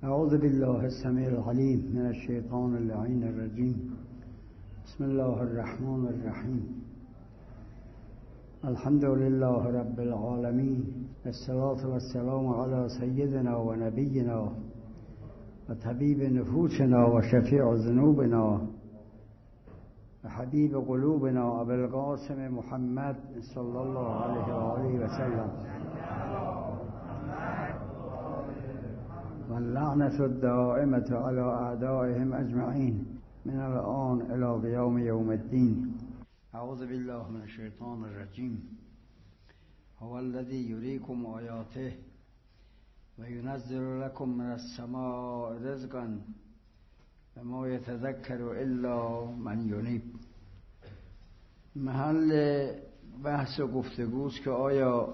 اعوذ بالله السمیع العلیم من الشیطان اللعین الرجیم. بسم الله الرحمن الرحیم. الحمد لله رب العالمین، الصلاة والسلام علی سیدنا و نبینا و طبیب نفوسنا و شفیع ذنوبنا و حبیب قلوبنا ابو القاسم محمد صلی الله علیه و آله و سلم. واللعنة الدائمة على أعدائهم أجمعين من الآن إلى قيام يوم الدين. أعوذ بالله من الشيطان الرجيم. هو الذي يريكم آياته وينزل لكم من السماء رزقا وما يتذكر إلا من ينيب. محل بحث و گفتگوست که آیا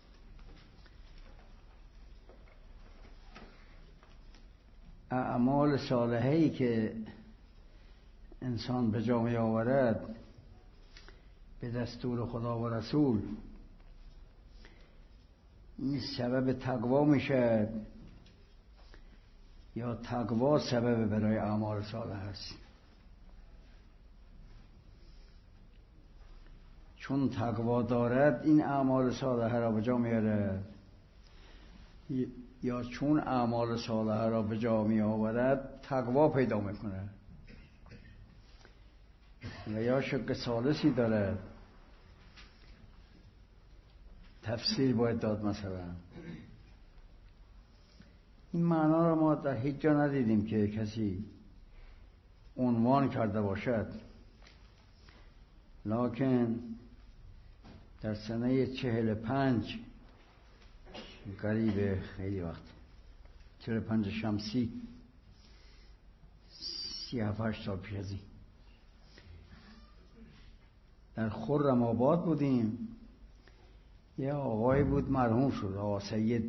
اعمال صالحه‌ای که انسان به جا می آورد به دستور خدا و رسول این سبب تقوا میشه یا تقوا سبب برای اعمال صالح است؟ چون تقوا دارد این اعمال صالحه را به جا میاره یا چون اعمال صالحه را به جا می آورد تقوا پیدا میکنه و یا شق ثالثی داره تفسیر باید داد. مثلا این معنا را ما در هیچ جا ندیدیم که کسی عنوان کرده باشد، لکن در سنه 45 قریب خیلی وقت 45 شمسی 38 سال پیش از این در خرم آباد بودیم. یه آقای بود مرحوم شد، آقا سید،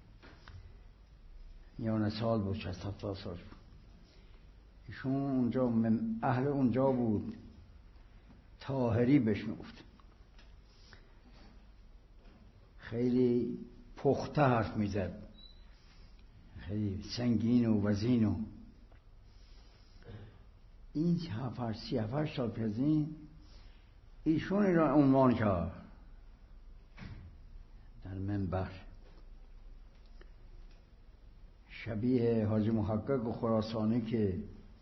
یعنی سال بود 60-70 سال بود. ایشون اونجا اهل اونجا بود، طاهری بهش میگفت. خیلی پخته حرف میزد، خیلی سنگین و وزین. و این 37 سال پیش از این ایشون این را عنوان کرد در منبر، شبیه حاجی محقق خراسانی که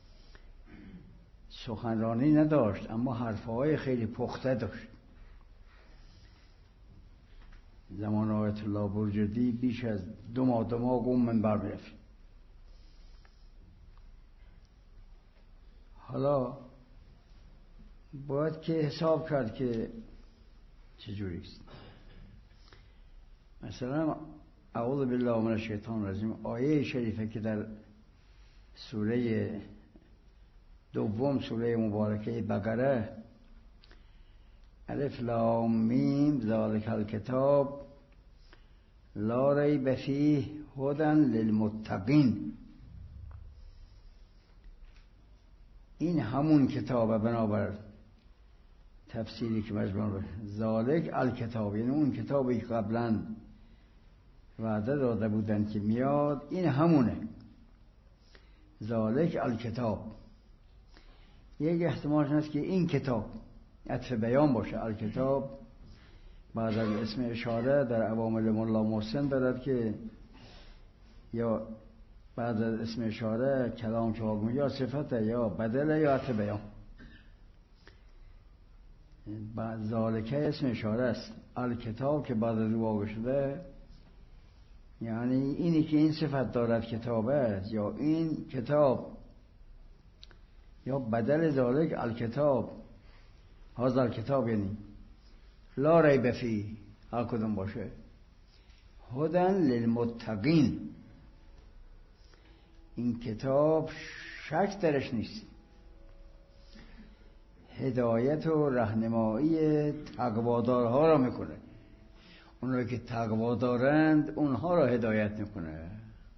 سخنرانی نداشت اما حرفهای خیلی پخته داشت. زمان آیت الله برجردی بیش از 2 ماه اون منبر میرفت. حالا باید که حساب کرد که چجوری است. مثلا اعوذ بالله من الشیطان الرجیم، آیه شریفه که در سوره دوم سوره مبارکه بقره، الف لام میم ذالک الکتاب لا ریب فیه هدی للمتقین. این همون کتابه، بنابر تفسیری که مجموع ذالک الکتاب، یعنی اون کتابی که قبلا وعده داده بودن که میاد، این همونه ذالک الکتاب. یک احتمالش هست که این کتاب عطف بیان باشه. الکتاب بعد از اسم اشاره در عوامل مولا محسن دارد که یا بعد از اسم اشاره کلام که حکم یا صفته یا بدله یا عطف بیان. بعد ذالکه اسم اشاره است، الکتاب که بعد از واقع شده، یعنی اینی که این صفت دارد کتابه، یا این کتاب، یا بدل ذالک الکتاب، هذا الکتاب، یعنی لا ریب فیه، هر کدوم باشه، هدی للمتقین. این کتاب شک درش نیست، هدایت و راهنمایی تقوادارها را میکنه. اونایی که تقوا دارند اونها را هدایت میکنه،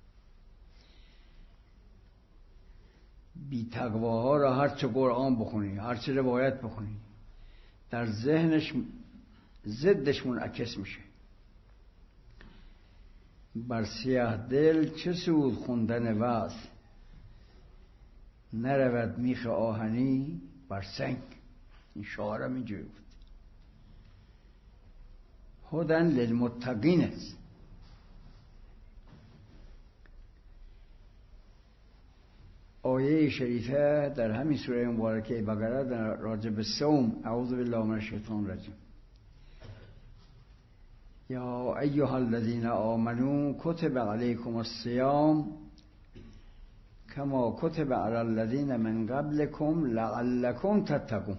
بی تقواها را هرچه قرآن بخونی، هرچه روایت بخونی، در ذهنش ضدش منعکس میشه. بر سیاه دل چه سود خوندن وعظ، نرود میخ آهنی بر سنگ. این شعارم اینجوری بود. هدن للمتقین است. آیه شریفه در همین سوره مبارکه بقره در راجع به صوم، اعوذ بالله من الشیطان الرجیم، یا ایها الذین آمنوا کتب علیکم الصیام کما کتب علی الذین من قبلکم لعلکم تتقون.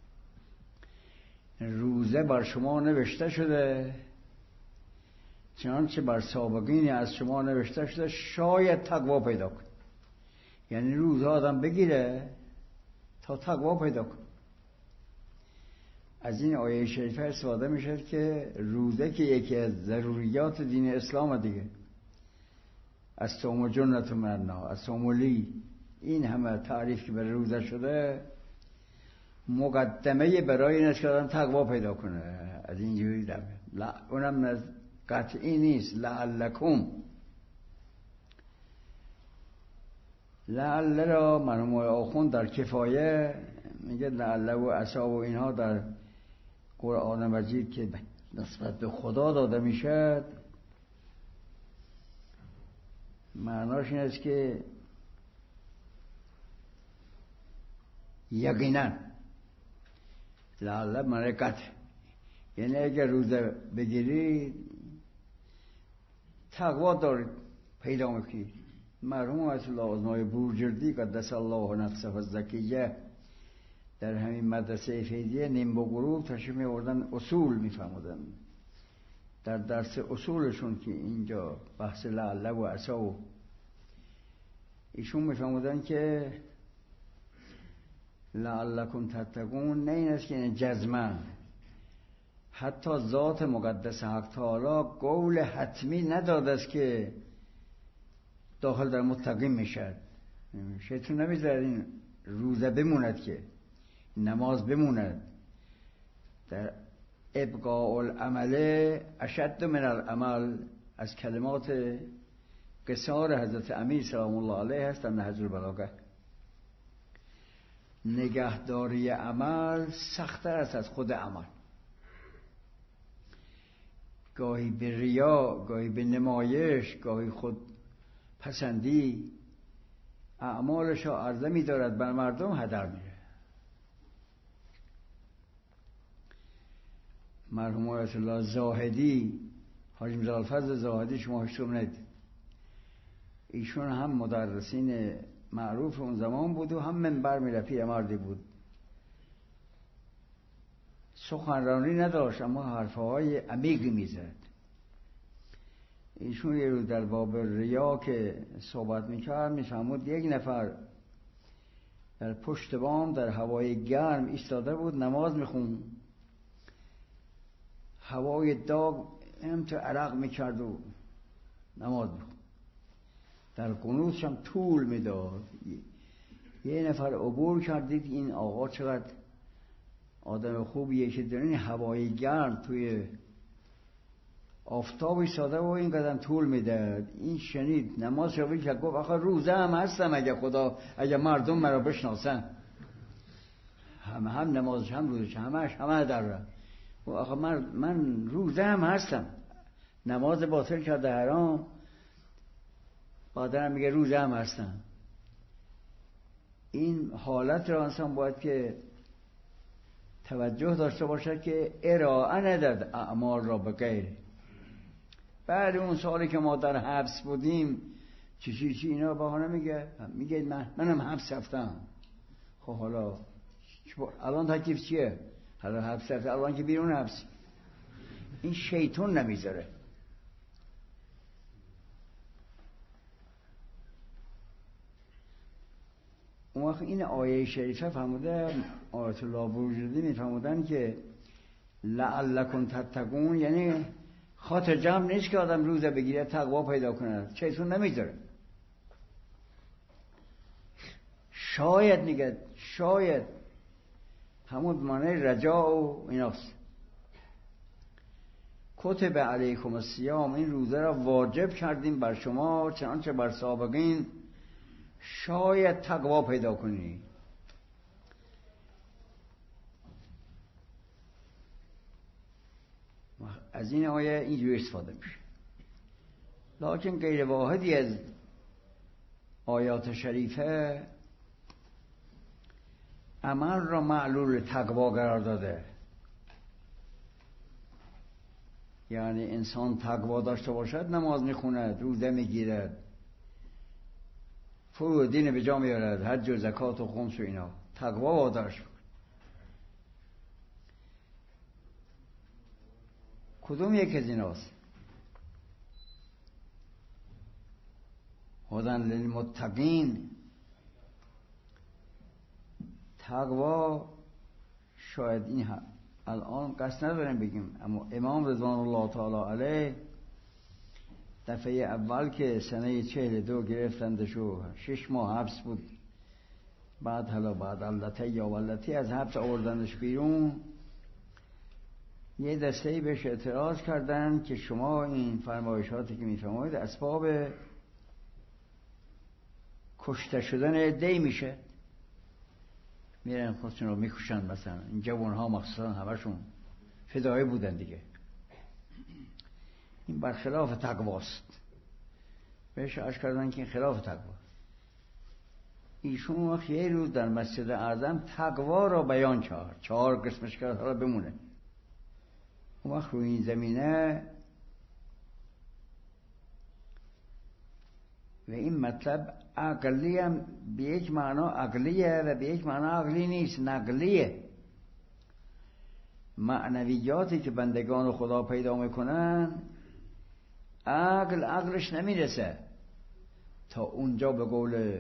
روزه بر شما نوشته شده چنانچه بر سابقین از شما نوشته شده شاید تقوا پیدا کن. یعنی روزه آدم بگیره تا تقوا پیدا کن. از این آیه شریفه استفاده میشه که روزه که یکی از ضروریات دین اسلام دیگه، از صوم جنت من النار، از صوم لی، این همه تعریف که برای روزه شده مقدمه برای این است که آدم تقوا پیدا کنه. از اینجوری داره. اونم قطعی نیست. لعلکم، لعل را مرحوم آخوند در کفایه میگه لعل و عصا و اینها در قرآن مجید که نسبت به خدا داده میشه معناش این است که یقینا. لعل معنی قطع، یعنی اگر روزه بگیری تقوا دارید پیدا میکنید. مرحوم آیت الله آزمای بورجردی قدس الله نفسه الزکیه در همین مدرسه فیضیه نیم و غروب تشریف می‌آوردن، اصول می‌فرمودن. در درس اصولشون که اینجا بحث لعل و عصا و ایشون می‌فرمودن که لعلکم تتقون نه این است که این جزماً حتی ذات مقدس حق تعالی قول حتمی نداده است که داخل در متقین میشد. شیطان نمیذاره این روزه بموند که نماز بموند. در ابقاء العمل اشد من العمل از کلمات قصار حضرت امیر سلام الله علیه هست در نهج البلاغه. نگهداری عمل سخت‌تر است از خود عمل. گاهی به ریا، گاهی به نمایش، گاهی خود پسندی اعمالش را عرضه می دارد بر مردم هدر میره. مرحوم آیت الله زاهدی، حاجی میرزا الفضل زاهدی، شما هشتم ندید، ایشون هم مدرسین معروف اون زمان بود و هم منبر میرفت، مردی بود، سخنرانی نداشت اما حرفهای عمیقی میزد. ایشون یه روز در باب ریا که صحبت میکرد میفهمود یک نفر در پشت بام در هوای گرم ایستاده بود نماز میخون، هوای داغ هم تو عرق میکرد و نماز میخون، در قنوتش هم طول میداد. یه نفر عبور کردید این آقا چقدر آدم خوبیه که در این هوای گرم توی آفتاب ایستاده و این قدم طول میداد. این شنید نماز رو کرد، گفت آخه روزه هم هستم اگه مردم مرا بشناسن، هم نمازش هم روزش همه در را. آخه من روزه هم هستم، نماز باطل کرده حرام، بعدم میگه روزه هم هستم. این حالت را انسان باید که توجه داشته باشد که ارائه نداد اعمال را به غیر. بعد اون سالی که ما در حبس بودیم چی اینا بهانه میگه منم حبس رفتم. خب حالا الان تکلیف چیه؟ حالا حبس رفته، الان که بیرون حبس. این شیطان نمیذاره. اون وقت این آیه شریفه فرموده، آیت الله بروجردی میفرمودن که لعلکم تتقون، یعنی خاطر جمع نیست که آدم روزه بگیره تقوا پیدا کنه، شیطان نمیذاره. شاید میگه شاید همون معنی رجا و ایناست. کتب علیکم الصیام، این روزه را واجب کردیم بر شما چنانچه بر سابقین، شاید تقوا پیدا کنی. از این آیه اینجوری استفاده میشه. لکن غیر واحدی از آیات شریفه عمل را معلول تقوا قرار داده. یعنی انسان تقوا داشته باشد نماز میخوند، روزه میگیرد، فروع دین به جا میارد، حج و زکات و خمس و اینا، تقوا وادارش بود. کدوم یک از ایناست؟ هدن للمتقین. تقوا شاید این الان قصد نداریم بگیم، اما امام رضوان الله تعالی علیه دفعه اول که سنه 42 گرفتندش و 6 ماه حبس بود، بعد علته یا ولتی از حبس آوردندش بیرون، یه دسته‌ای بهش اعتراض کردن که شما این فرمایشاتی که میفرمایید اسباب کشته شدن عده‌ای میشه، میرن خودشون رو میکشن. مثلا این جوانها مخصوصا همشون فدایی بودن دیگه. این برخلاف تقواست. بهش عرض کردن که این خلاف تقواست. ایشون وقت یه روز در مسجد اعظم تقوا را بیان کرد، 4 قسمش کرد، حالا بمونه. اون وقت روی این زمینه و این مطلب عقلی هم به یک معنا عقلیه و به یک معنا عقلی نیست، نقلیه. معنویاتی که بندگان خدا پیدا میکنن عقلش نمیرسه تا اونجا. به قول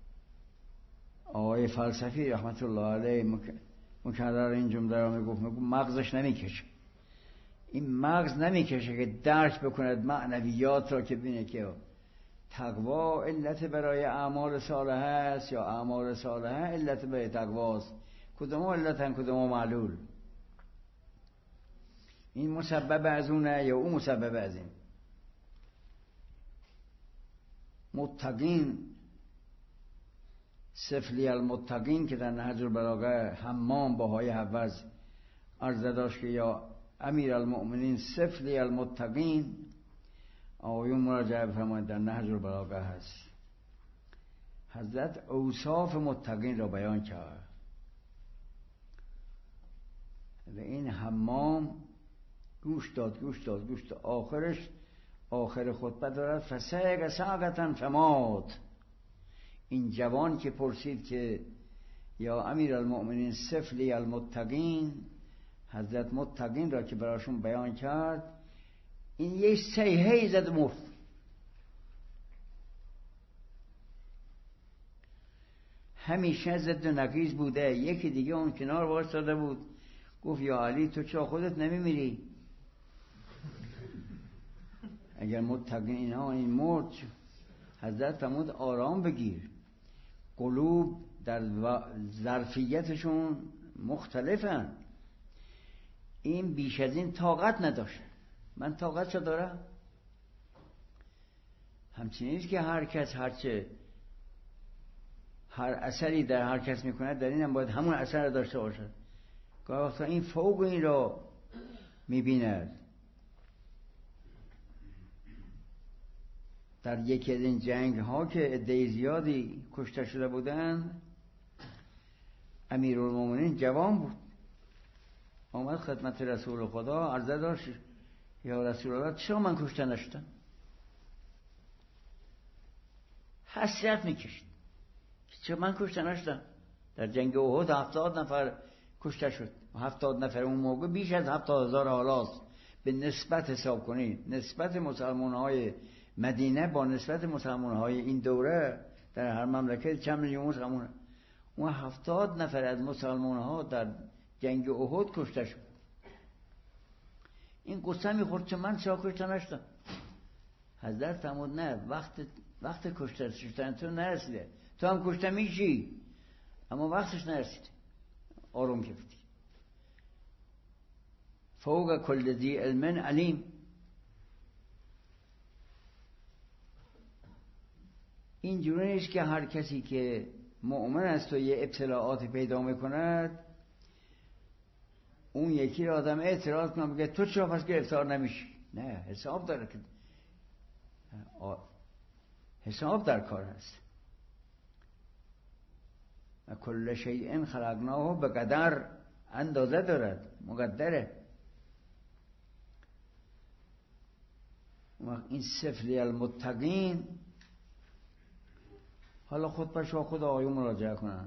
آقای فلسفی رحمت الله علیه مکرر این جمله را میگفت مغزش نمیکشه. این مغز نمیکشه که درک بکند معنویات را، که بینه که تقوا علت برای اعمال صالحه است یا اعمال صالحه علت برای تقواست. کدوم علتن کدوم معلول؟ این مسبب از اونه یا اون مسبب از این؟ متقین، سفلی المتقین که در نهج البلاغه حمام باهای حوض عرضه داشت که یا امیر المؤمنین سفلی المتقین، آیون مراجعه بفرمایید در نهج البلاغه هست. حضرت اوصاف متقین را بیان کرد و این حمام گوش داد آخرش آخر خطبه دارد فسیق ساقتن فمات. این جوان که پرسید که یا امیر المؤمنین سفلی المتقین، حضرت متقین را که براشون بیان کرد، این یه سیحه‌ای زد مرد. همیشه ضد و نقیض بوده. یکی دیگه اون کنار وایساده بود، گفت یا علی تو چرا خودت نمیمیری؟ اگر متقین اینها این مرد، حضرت فرمود آرام بگیر، قلوب در ظرفیتشون مختلفن. این بیش از این طاقت نداشت، من طاقتشو دارم. همچنین نیست که هر کس هر اثری در هر کس میکنه در اینم باید همون اثر داشته باشد. گاهی وقتا این فوق این را میبیند. در یکی از این جنگ ها که عده زیادی کشته شده بودن، امیرالمومنین جوان بود، آمد خدمت رسول خدا عرضه داشت یا رسول الله چرا من کشته نشدم؟ حسرت میکشید چرا من کشته نشدم؟ در جنگ احد 70 نفر کشته شد. 70 نفر اون موقع بیش از 70,000 حالاست. به نسبت حساب کنید، نسبت مسلمان های مدینه با نسبت مسلمان های این دوره در هر مملکت چند میلیون مسلمان. اون 70 نفر از مسلمان ها در جنگ احد کشته شد. این قصه میخورد که من چرا کشته نشدم؟ حضرت فرمود نه، وقت کشته شدن تو نرسیده، تو هم کشته میشی اما وقتش نرسیده. آروم گرفتی. فوق کل ذی علم علیم. اینجوری نیست که هر کسی که مؤمن است و یه ابتلاعات پیدا میکند اون یکی را آدم اعتراض کنه بگه تو چرا پس گرفتار نمیشی. نه، حساب داره که حساب در کار هست. و کل شیء خلقناه به قدر، اندازه دارد، مقدره. این سفلی المتقین، حالا خود بشو خود آیون مراجعه کنن.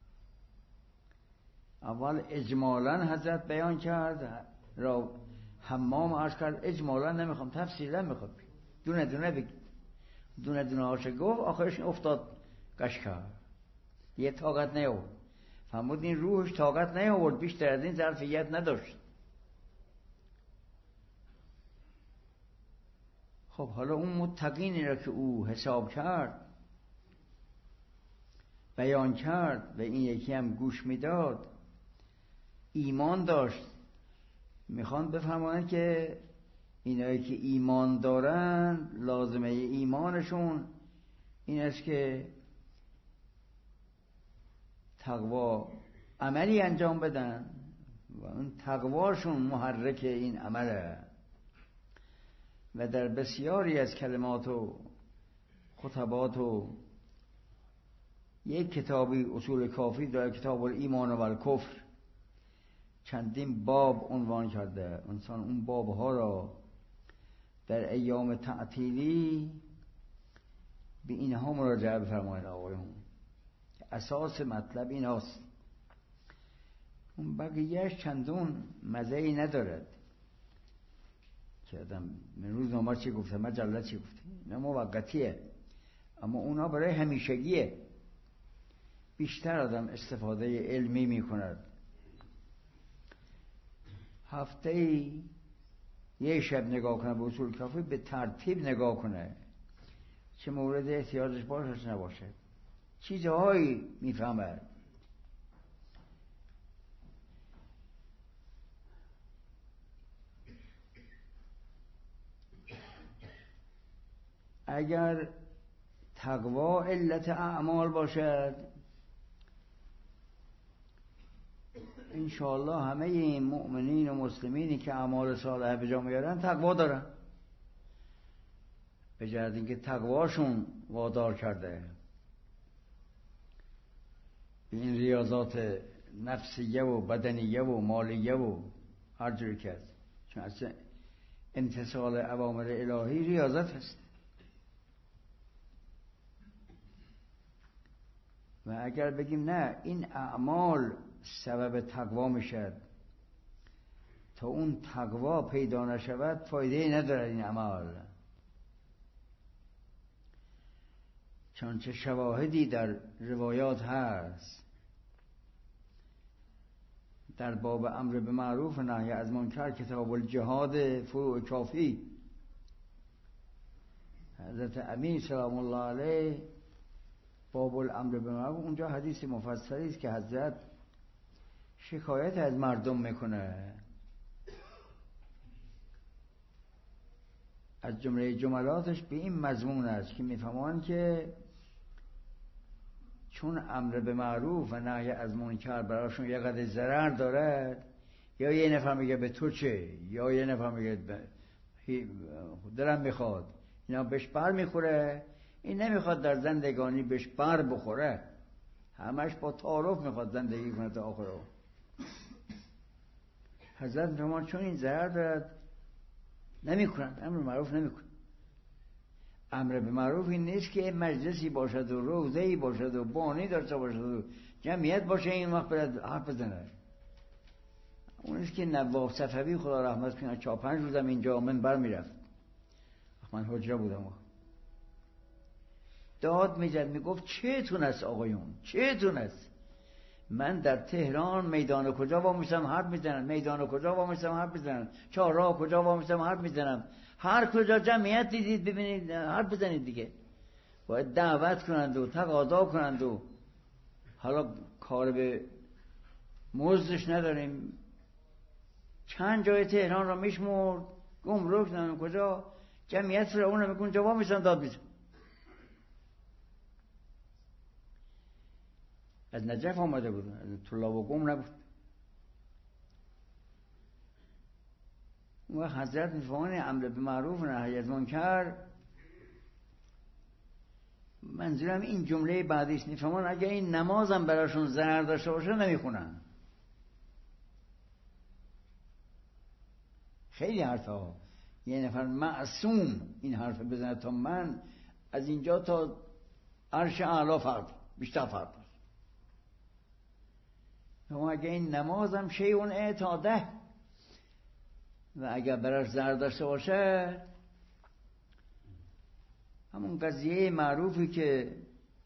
اول اجمالا حضرت بیان کرد، را حمام عرض کرد اجمالا، نمیخوام تفصیلا میخوام دونه دونه بگید. دونه دونه هاشه گفت، آخرش افتاد قش کرد، یه طاقت نیاورد. فرمود این روحش طاقت نیاورد، بیشتر از این ظرفیت نداشت. خب حالا اون متقینی را که او حساب کرد، بیان کرد و این یکی هم گوش میداد، ایمان داشت. میخوان بفهمن که اینایی که ایمان دارن لازمه ایمانشون این است که تقوا عملی انجام بدن و اون تقواشون محرک این عمله. و در بسیاری از کلمات و خطبات و یک کتابی اصول کافی در کتاب الایمان و الکفر چندین باب عنوان کرده. انسان اون بابها را در ایام تعطیلی به اینها مراجعه بفرمایید. آقایون اساس مطلب این هاست. اون بقیهش چندون مزه‌ای ندارد که آدم من روزنامه چی گفته، مجله چی گفته، اینا موقتیه، اما اونا برای همیشگیه. بیشتر آدم استفاده علمی میکند. هفته‌ای یه شب نگاه کنه به اصول کافی، به ترتیب نگاه کنه، چه مورد احتیاجش باشه نباشه، چیزهایی میفهمه. اگر تقوا علت اعمال باشد، انشاءالله همه این مؤمنین و مسلمینی که اعمال صالحه به جا میارن تقوا دارن، به جهت اینکه تقواشون وادار کرده به این ریاضات نفسیه و بدنیه و مالیه و هر جوری که هست. چون اصلا امتثال اوامر الهی ریاضت هست. و اگر بگیم نه این اعمال سبب تقوا میشد، تا اون تقوا پیدا نشود فایده نداره این عمل. چون چه شواهدی در روایات هست در باب امر به معروف و نهی از منکر، کتاب الجهاد فروع کافی، حضرت امیر سلام الله علیه باب الامر به معروف، اونجا حدیث مفصلی است که حضرت شکایت از مردم میکنه. از جمله جملاتش به این مضمون است که میفهمان که چون امر به معروف و نهی از منکر براشون یه قدر ضرر دارد، یا یه نفر میگه به تو چه، یا یه نفر میگه دلم میخواد، اینا بهش بر میخوره، این نمیخواد در زندگانی بهش بر بخوره، همش با تعارف میخواد زندگی کنه تا آخر. حضرت میفهمان چون این ضرر دارد نمیکنند، امر به معروف نمیکنند. امر به معروف این نیست که مجلسی باشد و روضه‌ای باشد و بانی داشته باشد و جمعیت باشه این وقت برد حرف بزنه. اون نیست که نواب صفوی خدا رحمت کنه 4-5 روزم اینجا منبر میرفت، من حجره بودم، داد میزد میگفت چهتون است آقایون، چهتون است؟ من در تهران میدان کجا وامیستم حرف میزنم، میدان کجا وامیستم حرف میزنم، چهارراه کجا وامیستم حرف میزنم، هر کجا جمعیت دیدید ببینید حرف بزنید دیگه. باید دعوت کنند و تقاضا کنند و حالا کار به مزدش نداریم. چند جای تهران را میشمرد، گمرک نمیم کجا جمعیت رو اون میکن جواب میشن داد میزن. از نجف آمده بود، از طلا و گم نبود. و حضرت میفهمونه امر به معروف و نهی از منکر. منظورم این جمله بعدی است، میفهمون اگه این نمازم براشون ضرر داشته باشه نمیخونن. خیلی حرفا. یه نفر معصوم این حرف بزنه تا من از اینجا تا عرش اعلی فرد بیشتر فرد. اما اگه این نمازم شیء اعتاده و اگر براش ضرر داشته باشه، همون قضیه معروفی که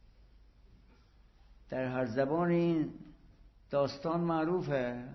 در هر زبان این داستان معروفه،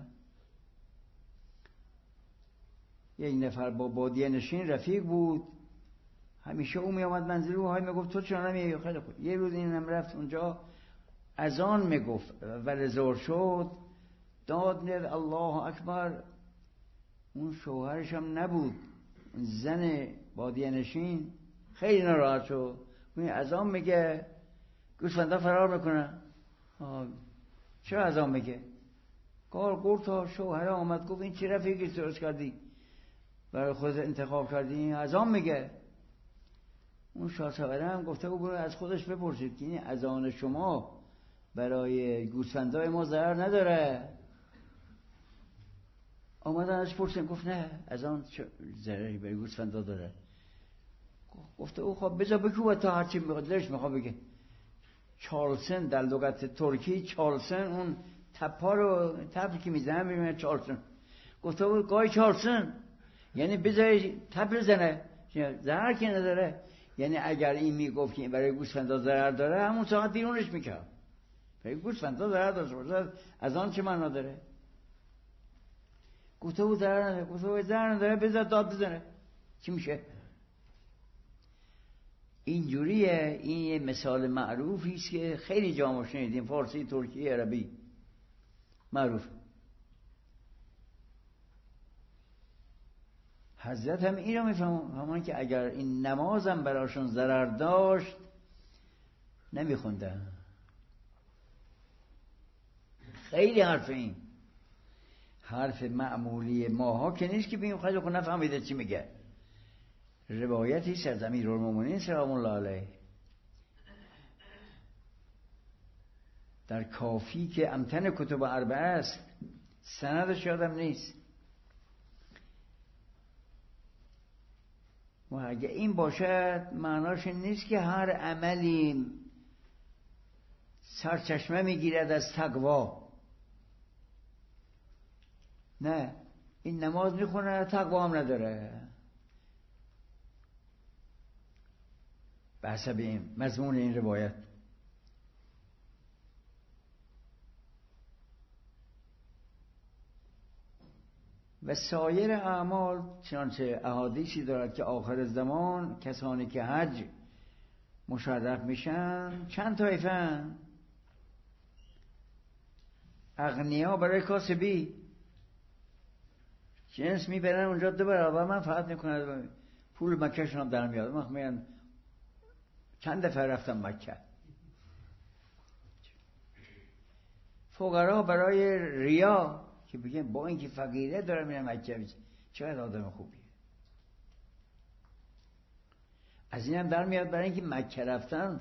یک نفر با بادیه نشین رفیق بود، همیشه او می آمد منزل او، های می گفت تو چرا نمیای؟ خیلی خوب. یه روز این هم رفت اونجا، اذان می گفت و ظهر شد، داد میاد الله اکبر. اون شوهرش هم نبود، زن بادیه نشین خیلی ناراحت شد. اون اذان میگه گوسفندا فرار میکنن. چرا اذان میگه؟ کار قرطا شوهر آمد گفت این چی رفیقی درست کردی برای خودت انتخاب کردی؟ این اذان میگه. اون شاهسواره هم گفته او برو از خودش بپرسید که این اذان شما برای گوسفندای ما ضرر نداره. آمدن ازش پرسیدن، گفت نه اذان ضرری برای گوسفندا داره. گفته او خب بذار بگو تا هرچی میخواد دلش میخواد بگه. چارلسن در لغت ترکی، چارلسن اون تپا رو تپی که میزنن ببینن چارلسن. گفته او گای چارلسن یعنی بذاری تپ بزنه، ضرر که نداره. یعنی اگر این میگفت که برای گوسفندا ضرر داره همون ساعت بیرونش میکرد. برای گوسفندا ضرر داشته باشه از آن چه معنا داره؟ گفته او ضرر نداره. گفته او ضرر نداره بذار داد بزنه، چی میشه؟ اینجوریه. این یه مثال معروفی است که خیلی جا ما شنیدیم، فارسی، ترکی، عربی معروف. حضرت هم این رو میفهمون که اگر این نمازم براشون ضرر داشت نمیخوندن. خیلی حرف این حرف معمولی ماها که نیست که بیم خیلی خود نفهمیده چی میگه. روایتی از امیرالمومنین سلام الله علیه در کافی که امتن کتب اربعه است، سندش یادم نیست، و اگه این باشد معناش نیست که هر عملی سرچشمه میگیرد از تقوا. نه، این نماز میخونه تقوا هم نداره. به حسب این مضمون این روایت. و سایر اعمال چنانچه احادیثی دارد که آخر زمان کسانی که حج مشرف میشن چند طایفه. اغنیا برای کاسبی جنس میبرن اونجا 2 برابر منفعت میکنن، پول مکهشون هم در میاد. من میگن چند دفعه رفتم مکه. فقرا برای ریا که بگن با اینکه فقیره داره میرم مکه، چقدر آدم خوبیه. از این هم در میاد برای اینکه مکه رفتن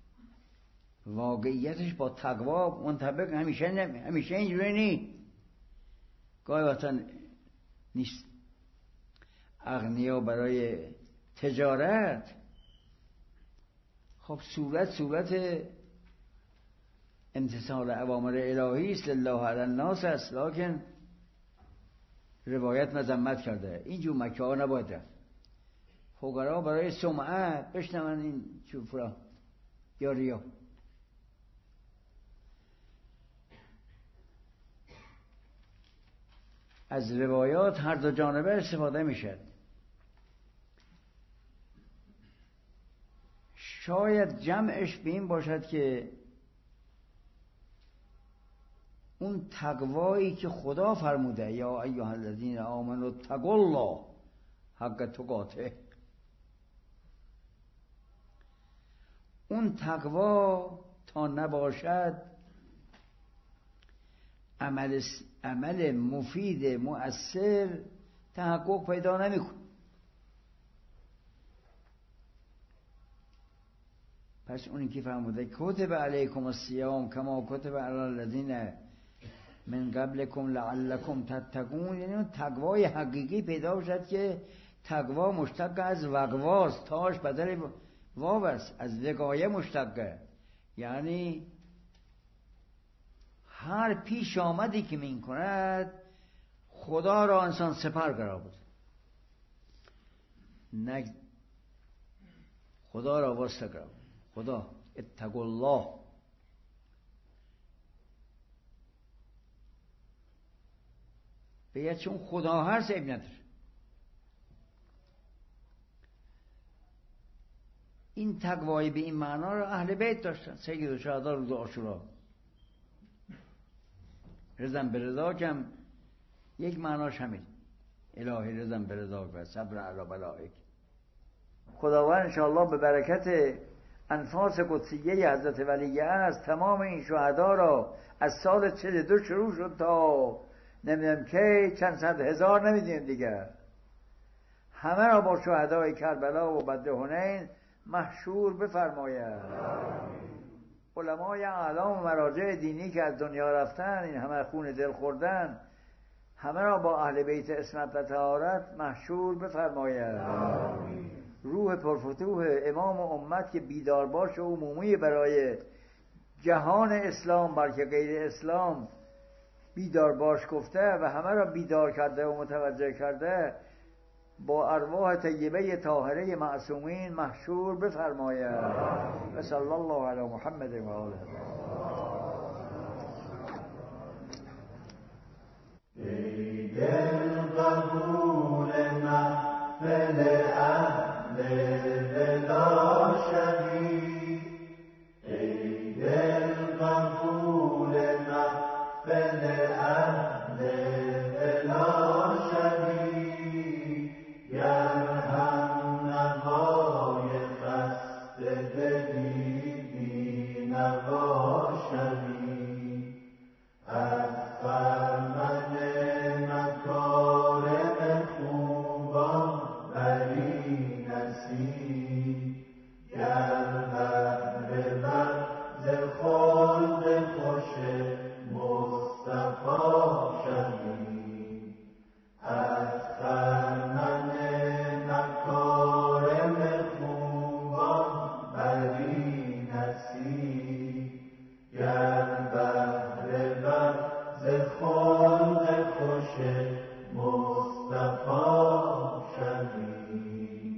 واقعیتش با تقوا منطبق همیشه اینجوری نیست، گاهی وقتا نیست. اغنیا برای تجارت، خب صورت امتثال اوامر الهی است، لله علی الناس است، لکن روایت مذمت کرده اینجور مکه ها نباید رفت. فقرا برای سمعه بشنون این چوفرا یا ریا. از روایات هر دو جانبه استفاده میشد. شاید جمعش به این باشد که اون تقوایی که خدا فرموده یا ایها الذین آمنوا اتقوا الله حق تقاته، اون تقوا تا نباشد عمل مفید مؤثر تحقق پیدا نمیکنه. پس اونی که فرموده کتب علیکم الصیام کما کتب علی الذین من قبلکم لعلکم تتقون، یعنی اون تقوای حقیقی پیدا شد که تقوا مشتق از وقواست، تاش بدل واو است، از وقایه مشتقه، یعنی هر پیش آمدی که می کند خدا را انسان سپر قرار بود، نه خدا را واسطه قرار بود. خدا اتقوا الله، بگه چون خدا هست عیب نداره. این تقوایی به این معنا را اهل بیت داشتن، سید و شهدا روز عاشورا. رضا به رضا کم یک معناش همین، الهی رضا به رضا و صبر علی بلائک. خداوند انشاءالله به برکت انفاس قدسیه حضرت ولیه است تمام این شهدا را از سال 42 شروع شد تا نمیدونم که چند صد هزار نمیدونیم دیگه، همه را با شهدای کربلا و بدر حنین محشور بفرماید. علمای اعلام و مراجع دینی که از دنیا رفتن، این همه خون دل خوردن، همه را با اهل بیت عصمت و طهارت محشور بفرماید. روح پرفتوح امام امت که بیدار باش و عمومی برای جهان اسلام بلکه غیر اسلام بیدار باش گفته و همه را بیدار کرده و متوجه کرده، با ارواح طیبه طاهره معصومین محشور بفرماید. و صلی الله علی محمد و آله. ای دل قبول محفل اهل ولا شوی، ای دل قبول محفل اهل ولا شوی، گر هم نوای خسته دلی بی نوا شوی، از خرمن مکارم خوبان بری نصیب، گر بهره ور ز خلق خوش مصطفی شوی، از خرمن مکارم خوبان بری نصیب، گر بهره ور ز خلق خوش مصطفی شوی.